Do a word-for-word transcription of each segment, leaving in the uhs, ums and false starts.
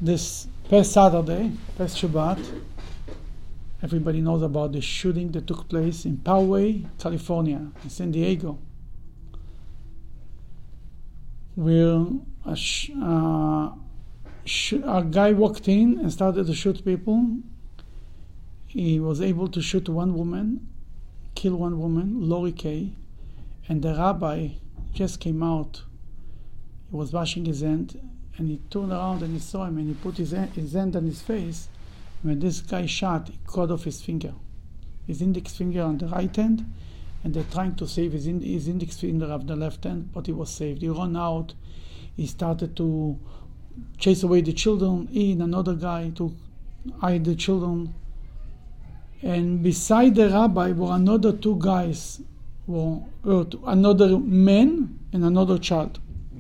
This past Saturday, past Shabbat, everybody knows about the shooting that took place in Poway, California, in San Diego, where a, sh- uh, sh- a guy walked in and started to shoot people. He was able to shoot one woman, kill one woman, Lori Kay, and the rabbi just came out. He was washing his hand, and he turned around and he saw him, and he put his hand, his hand on his face. When this guy shot, he cut off his finger, his index finger on the right hand, and they're trying to save his, in, his index finger of the left hand, but he was saved. He ran out. He started to chase away the children. He and another guy to hide the children. And beside the rabbi were another two guys, were hurt, another man and another child.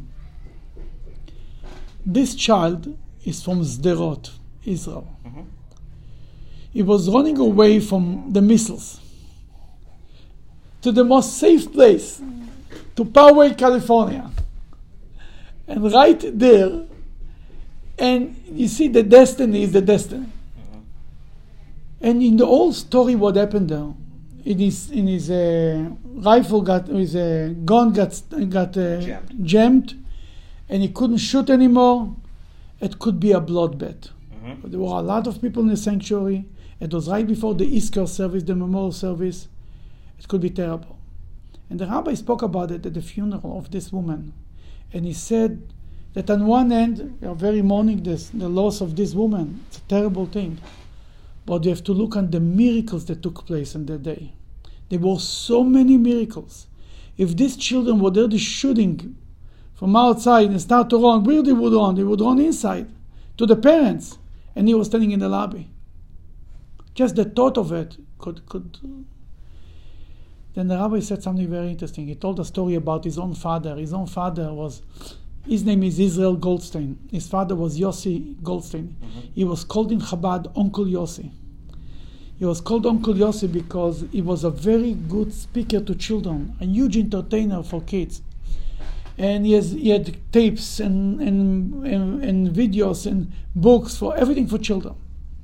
This child is from Sderot, Israel. Mm-hmm. He was running away from the missiles to the most safe place, to Poway, California. And right there, and you see the destiny is the destiny. Mm-hmm. And in the whole story, what happened there, in his, in his uh, rifle got, his uh, gun got, got uh, jammed. jammed, and he couldn't shoot anymore. It could be a bloodbath. Mm-hmm. There were a lot of people in the sanctuary. It was right before the Easter service, the memorial service. It could be terrible. And the rabbi spoke about it at the funeral of this woman. And he said that on one hand, we are very mourning this, the loss of this woman. It's a terrible thing. But you have to look on the miracles that took place on that day. There were so many miracles. If these children were there, the shooting from outside and start to run, where they would run? They would run inside to the parents. And he was standing in the lobby. Just the thought of it could, could. Then the rabbi said something very interesting. He told a story about his own father. His own father was, his name is Israel Goldstein. His father was Yossi Goldstein. Mm-hmm. He was called in Chabad Uncle Yossi. He was called Uncle Yossi because he was a very good speaker to children, a huge entertainer for kids. And he, has, he had tapes and, and, and, and videos and books for everything for children.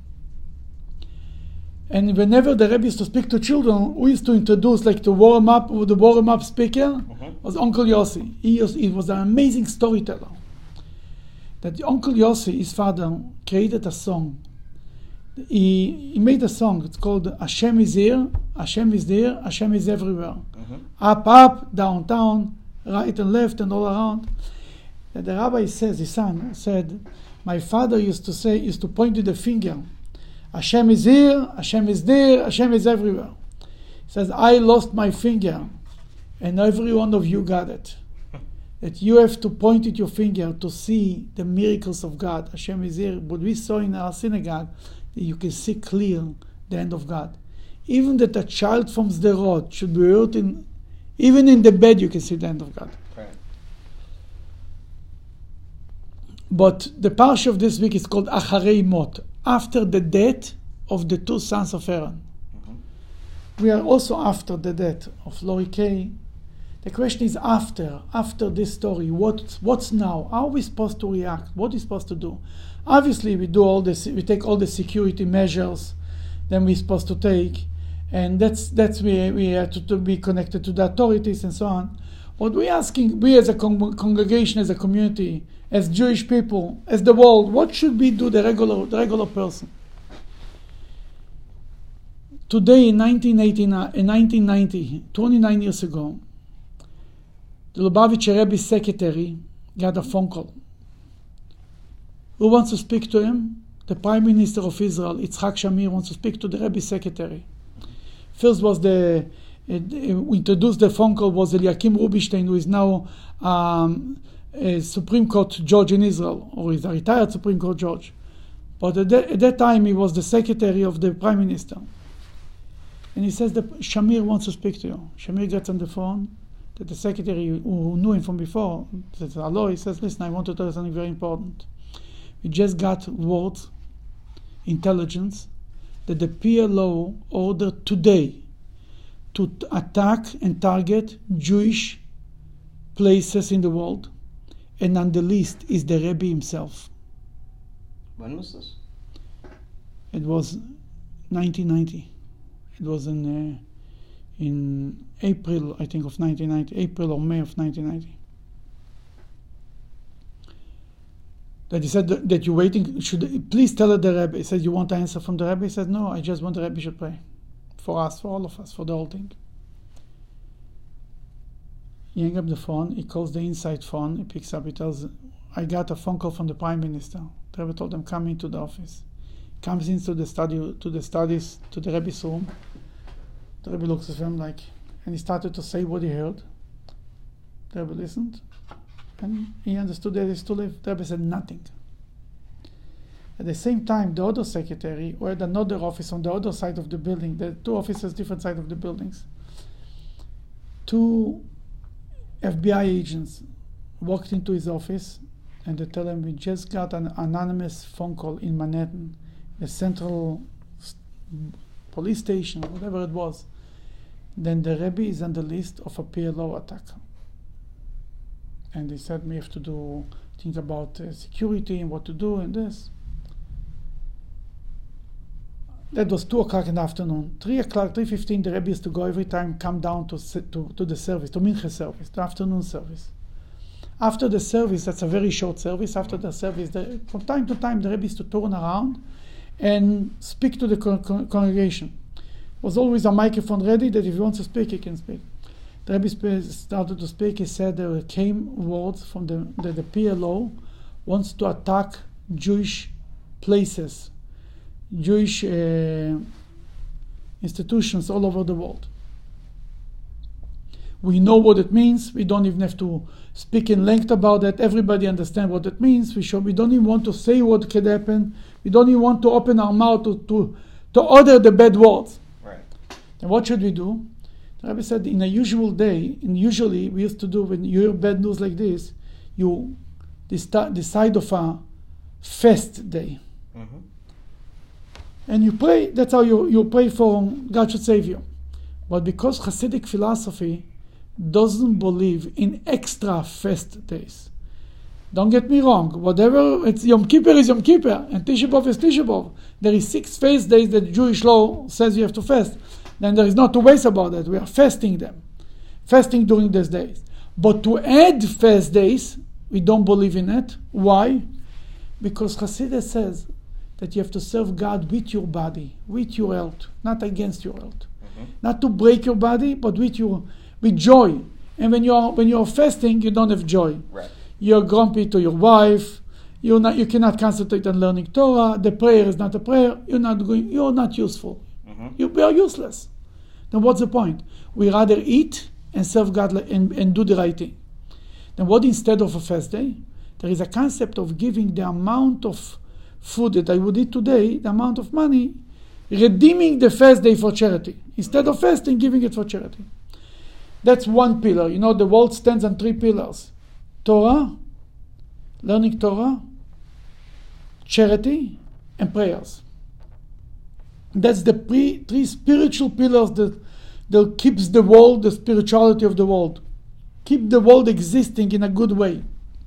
And whenever the Rebbe used to speak to children, we used to introduce, like the warm up, the warm up speaker mm-hmm. was Uncle Yossi. He was, he was an amazing storyteller. That Uncle Yossi, his father, created a song. He, he made a song. It's called Hashem is here, Hashem is there, Hashem is everywhere. Mm-hmm. Up, up, down, down, right and left and all around. And the rabbi says, his son said, my father used to say, used to point with the finger. Hashem is here, Hashem is there, Hashem is everywhere. He says, I lost my finger, and every one of you got it. That you have to point with your finger to see the miracles of God. Hashem is here. What we saw in our synagogue, that you can see clear the hand of God. Even that a child from Sderot should be hurt in, even in the bed you can see the hand of God. Right. But the parsha of this week is called Acharei Mot, after the death of the two sons of Aaron. Mm-hmm. We are also after the death of Lori Kay. The question is after, after this story, what, what's now? How are we supposed to react? What are we supposed to do? Obviously, we do all this. We take all the security measures that we're supposed to take, and that's that's we we have to, to be connected to the authorities and so on. What we're asking, we as a con- congregation, as a community, as Jewish people, as the world, what should we do, the regular, the regular person? Today, in nineteen eighty-nine, in nineteen ninety, twenty-nine years ago, the Lubavitcher Rebbe's secretary got a phone call. Who wants to speak to him? The Prime Minister of Israel, Yitzhak Shamir, wants to speak to the Rebbe's secretary. First was the Uh, introduced the phone call was Eliakim Rubinstein, who is now um, a Supreme Court judge in Israel, or is a retired Supreme Court judge. But at that, at that time, he was the secretary of the Prime Minister. And he says that Shamir wants to speak to you. Shamir gets on the phone, that the secretary who knew him from before, says, hello, he says, listen, I want to tell you something very important. We just got word, intelligence, that the P L O ordered today to attack and target Jewish places in the world, and on the list is the Rebbe himself. When was this? It was nineteen ninety. It was in uh, in April, I think, of nineteen ninety, April or May of nineteen ninety. That he said that, that you're waiting, should please tell it the Rebbe. He said, you want the answer from the Rebbe? He said, no, I just want the Rebbe should pray. For us, for all of us, for the whole thing. He hangs up the phone, he calls the inside phone, he picks up, he tells, I got a phone call from the Prime Minister. The Rebbe told him, come into the office. Comes into the study, to the studies, to the Rebbe's room. The Rebbe looks at him like, and he started to say what he heard. The Rebbe listened, and he understood that he's to live. The Rebbe said nothing. At the same time, the other secretary, or at another office on the other side of the building, the two offices, different side of the buildings, two F B I agents walked into his office, and they tell him, we just got an anonymous phone call in Manhattan, the central police station, whatever it was. Then the Rebbe is on the list of a P L O attack. And they said, we have to do, think about uh, security and what to do and this. That was two o'clock in the afternoon. Three o'clock, three fifteen, the Rebbe used to go every time, come down to to, to the service, to Mincha service, the afternoon service. After the service, that's a very short service, after the service, the, from time to time, the Rebbe used to turn around and speak to the con- con- congregation. There was always a microphone ready that if he wants to speak, he can speak. The Rebbe sp- started to speak. He said there came words from the, the, the P L O wants to attack Jewish places, Jewish uh, institutions all over the world. We know what it means. We don't even have to speak in length about that. Everybody understands what it means. We should, we don't even want to say what could happen. We don't even want to open our mouth to, to, to utter the bad words. Right. And what should we do? The Rebbe said, in a usual day, and usually we used to do when you hear bad news like this, you deci- decide of a fast day. Mm-hmm. And you pray, that's how you, you pray for God should save you. But because Hasidic philosophy doesn't believe in extra fast days. Don't get me wrong, whatever, it's Yom Kippur is Yom Kippur, and Tisha B'Av is Tisha B'Av. There is six fast days that Jewish law says you have to fast. Then there is not two ways about that. We are fasting them. Fasting during these days. But to add fast days, we don't believe in it. Why? Because Chassidus says that you have to serve God with your body, with your health, not against your health. Mm-hmm. Not to break your body, but with your with joy. And when you are when you are fasting, you don't have joy. Right. You're grumpy to your wife. You're not. You cannot concentrate on learning Torah. The prayer is not a prayer. You're not going. You're not useful. Mm-hmm. You we are useless. Then what's the point? We rather eat and serve God and, and do the right thing. Then what instead of a fast day? There is a concept of giving the amount of food that I would eat today, the amount of money, redeeming the fast day for charity. Instead of fasting, giving it for charity. That's one pillar. You know, the world stands on three pillars. Torah, learning Torah, charity, and prayers. That's the pre, three spiritual pillars that, that keeps the world, the spirituality of the world. Keep the world existing in a good way.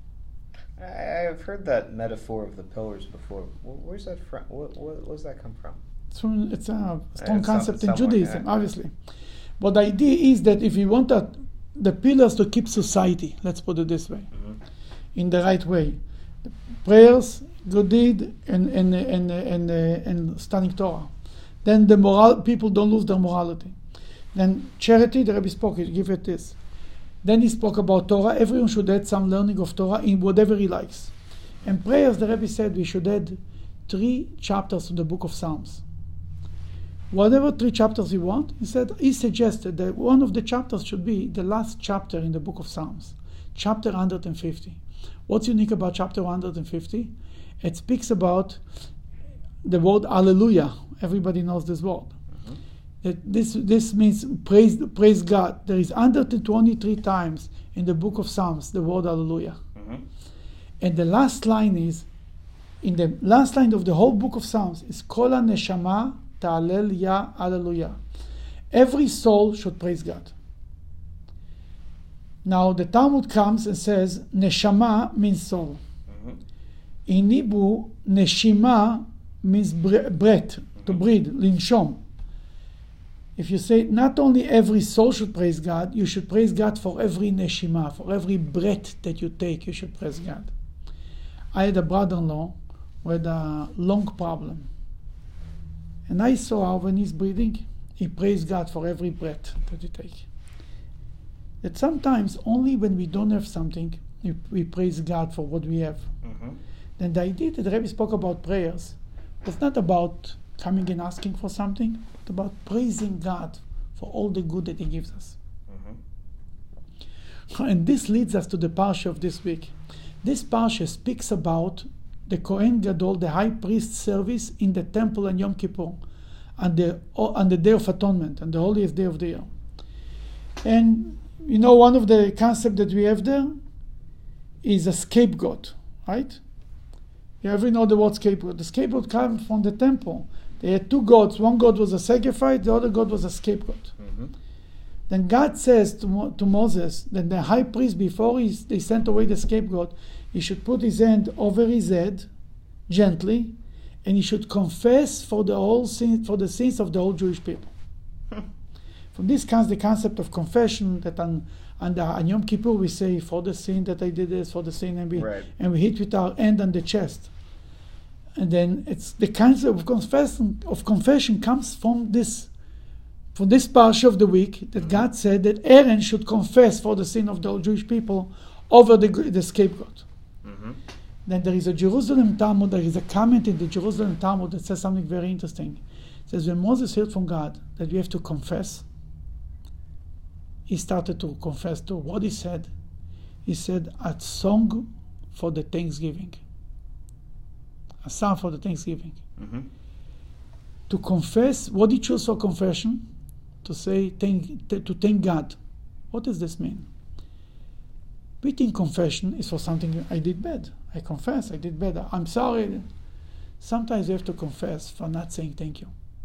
I've heard that metaphor of the pillars before. Where's that from? What, what, where does that come from? It's, from, it's a strong it's concept some, in Judaism, somewhere, yeah. obviously. But the idea is that if we want that, the pillars to keep society, let's put it this way, mm-hmm. in the right way, prayers, good deed, and and and and, and, and studying Torah. Then the moral people don't lose their morality. Then charity, the Rebbe spoke, he give it this. Then he spoke about Torah. Everyone should add some learning of Torah in whatever he likes. And prayers, the Rebbe said we should add three chapters to the book of Psalms. Whatever three chapters you want, he said, he suggested that one of the chapters should be the last chapter in the book of Psalms, chapter one hundred fifty. What's unique about chapter one hundred fifty? It speaks about the word Hallelujah. Everybody knows this word. Mm-hmm. That this this means praise praise God. There is one hundred twenty-three times in the book of Psalms the word Hallelujah. Mm-hmm. And the last line is, in the last line of the whole book of Psalms, is Kol HaNeshama Ta'alel Ya Hallelujah. Every soul should praise God. Now the Talmud comes and says Neshama means soul. Mm-hmm. In Hebrew, neshima means breath, to breathe, linshom. If you say not only every soul should praise God, you should praise God for every neshima, for every breath that you take, you should praise God. I had a brother-in-law with a lung problem. And I saw how when he's breathing, he praised God for every breath that he takes. That sometimes only when we don't have something, we, we praise God for what we have. Mm-hmm. Then the idea that the Rebbe spoke about prayers was not about coming and asking for something, but about praising God for all the good that He gives us. Mm-hmm. And this leads us to the parsha of this week. This parsha speaks about the Kohen Gadol, the high priest service in the temple on Yom Kippur, on the, on the Day of Atonement, and the holiest day of the year. And you know, one of the concepts that we have there is a scapegoat, right? You ever know the word scapegoat? The scapegoat comes from the temple. They had two goats. One goat was a sacrifice, the other goat was a scapegoat. Mm-hmm. Then God says to, Mo- to Moses that the high priest, before he, they sent away the scapegoat, he should put his hand over his head, gently, and he should confess for the whole sin, for the sins of the whole Jewish people. From this comes the concept of confession, that on, on, the, on Yom Kippur we say, for the sin that I did this, for the sin, and we, right. and we hit with our hand on the chest. And then it's the concept of confession, of confession comes from this from this parsha of the week, that God said that Aaron should confess for the sin of the Jewish people over the, the scapegoat. Mm-hmm. Then there is a Jerusalem Talmud, there is a comment in the Jerusalem Talmud that says something very interesting. It says when Moses heard from God that we have to confess, he started to confess to what he said. He said, a song for the Thanksgiving. A song for the Thanksgiving. Mm-hmm. To confess, what he chose for confession? To say, thank, to thank God. What does this mean? We think confession is for something I did bad. I confess, I did bad. I'm sorry. Sometimes you have to confess for not saying thank you.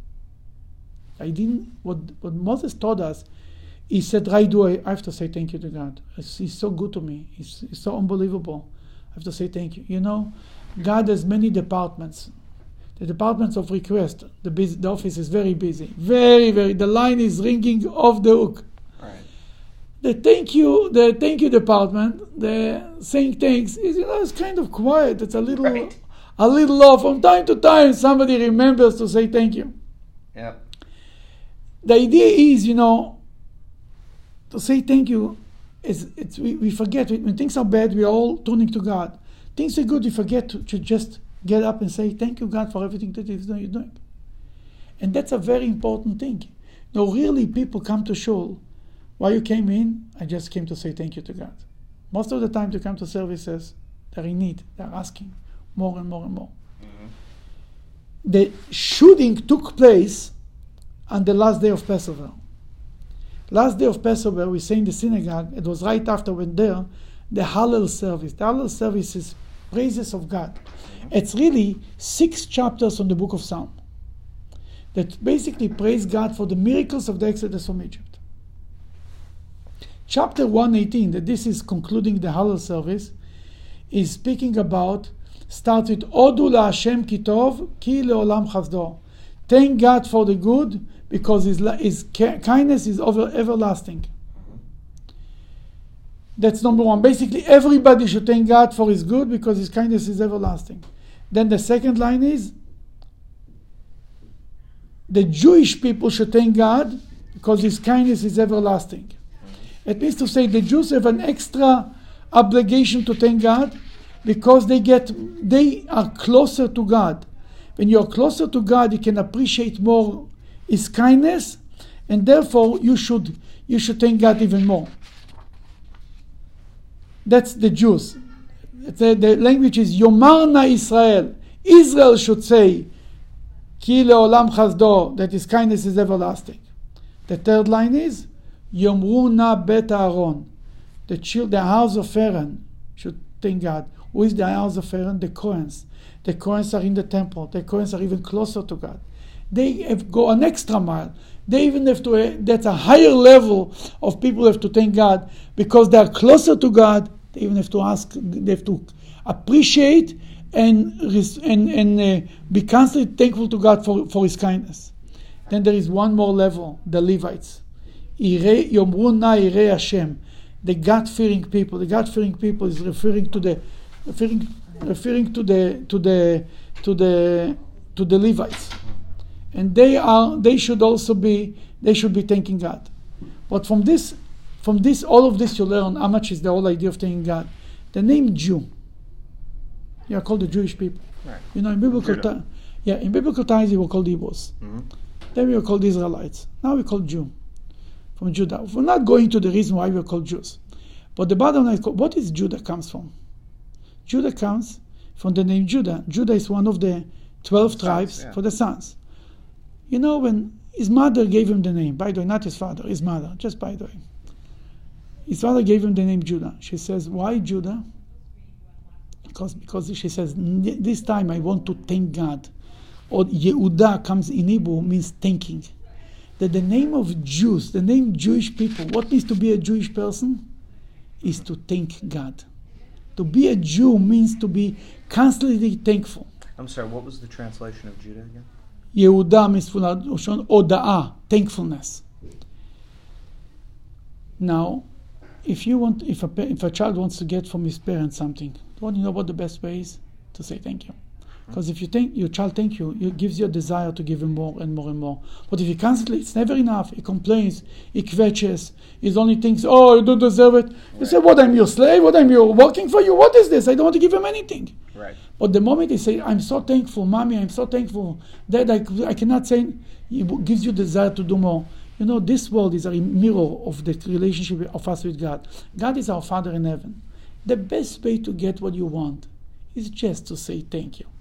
I didn't, what, what Moses taught us, he said, right away, I have to say thank you to God. He's so good to me. He's, he's so unbelievable. I have to say thank you. You know, God has many departments. The departments of request, the, busy, the office is very busy. Very, very, the line is ringing off the hook. Right. The thank you, the thank you department, the saying thanks, is, you know, it's kind of quiet. It's a little, right. a little low. From time to time, somebody remembers to say thank you. Yeah. The idea is, you know, to say thank you, is it's we, we forget. When things are bad, we are all turning to God. Things are good, we forget to, to just get up and say, thank you, God, for everything that you're doing. And that's a very important thing. Now, really, people come to shul. Why you came in? I just came to say thank you to God. Most of the time to come to services, they're in need. They're asking more and more and more. Mm-hmm. The shooting took place on the last day of Passover. Last day of Passover, we say in the synagogue, it was right after when there, the Hallel service. The Hallel service is praises of God. It's really six chapters on the book of Psalm that basically praise God for the miracles of the Exodus from Egypt. Chapter one eighteen, that this is concluding the Hallel service, is speaking about, starts with Odu la Hashem ki tov, ki leolam chasdo. Thank God for the good, because His, his kindness is over, everlasting. That's number one. Basically, everybody should thank God for His good, because His kindness is everlasting. Then the second line is, the Jewish people should thank God because His kindness is everlasting. It means to say the Jews have an extra obligation to thank God because they get they are closer to God. When you are closer to God, you can appreciate more His kindness, and therefore you should you should thank God even more. That's the Jews. The, the language is Yomarna Israel. Israel should say, Ki leolam chasdo, that His kindness is everlasting. The third line is Yomruna bet Aaron. The child, the house of Aaron should thank God. Who is the house of Aaron? The Kohens. The Kohens are in the temple. The Kohens are even closer to God. They have go an extra mile. They even have to, uh, that's a higher level of people who have to thank God because they are closer to God. They even have to ask, they have to appreciate and res- and, and uh, be constantly thankful to God for, for His kindness. Then there is one more level, the Levites. Yirei- Yomru na Yirei Hashem. The God-fearing people. The God-fearing people is referring to the referring referring to the to the to the to the Levites, and they are they should also be they should be thanking God. But from this from this all of this you learn how much is the whole idea of thanking God. The name Jew. You are called the Jewish people. Right. You know in biblical times, yeah, in biblical times we were called Hebrews. Mm-hmm. Then we were called Israelites. Now we called Jew. From Judah. We're not going to the reason why we're called Jews. But the bottom line is, what is Judah comes from? Judah comes from the name Judah. Judah is one of the twelve Sons, tribes yeah. for the sons. You know, when his mother gave him the name, by the way, not his father, his mother, just by the way. His father gave him the name Judah. She says, why Judah? Because, because she says, this time I want to thank God. Or Yehudah comes in Hebrew, means thanking. That the name of Jews, the name Jewish people, what means to be a Jewish person? Is to thank God. To be a Jew means to be constantly thankful. I'm sorry, what was the translation of Judah again? Yehudah means Oda'ah, thankfulness. Now, if you want, if a if a child wants to get from his parents something, don't you know what the best way is? To say thank you. Because if you think your child thank you, it gives you a desire to give him more and more and more. But if he constantly, it's never enough. He complains, he kvetches, he only thinks, oh, you don't deserve it. You Right. say, what, I'm your slave? What, I'm your working for you? What is this? I don't want to give him anything. Right. But the moment they say, I'm so thankful, mommy, I'm so thankful, Dad, I, I cannot say, it gives you desire to do more. You know, this world is a mirror of the relationship of us with God. God is our Father in heaven. The best way to get what you want is just to say thank you.